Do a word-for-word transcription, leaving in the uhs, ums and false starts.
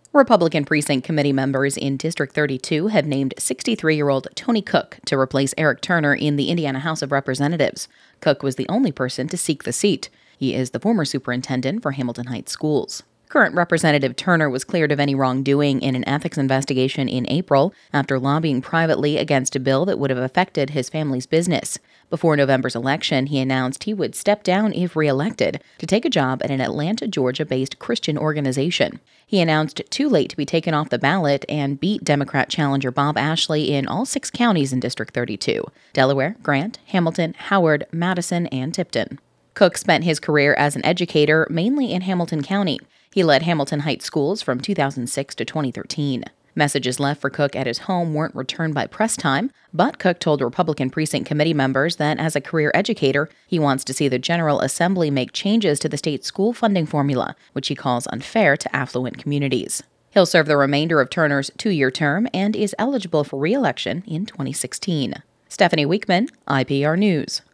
Republican Precinct Committee members in District thirty-two have named sixty-three-year-old Tony Cook to replace Eric Turner in the Indiana House of Representatives. Cook was the only person to seek the seat. He is the former superintendent for Hamilton Heights Schools. Current Representative Turner was cleared of any wrongdoing in an ethics investigation in April after lobbying privately against a bill that would have affected his family's business. Before November's election, he announced he would step down if reelected to take a job at an Atlanta, Georgia-based Christian organization. He announced too late to be taken off the ballot and beat Democrat challenger Bob Ashley in all six counties in District thirty-two: Delaware, Grant, Hamilton, Howard, Madison, and Tipton. Cook spent his career as an educator mainly in Hamilton County. He led Hamilton Heights Schools from two thousand six to twenty thirteen. Messages left for Cook at his home weren't returned by press time, but Cook told Republican Precinct Committee members that as a career educator, he wants to see the General Assembly make changes to the state school funding formula, which he calls unfair to affluent communities. He'll serve the remainder of Turner's two-year term and is eligible for re-election in twenty sixteen. Stephanie Weekman, I P R News.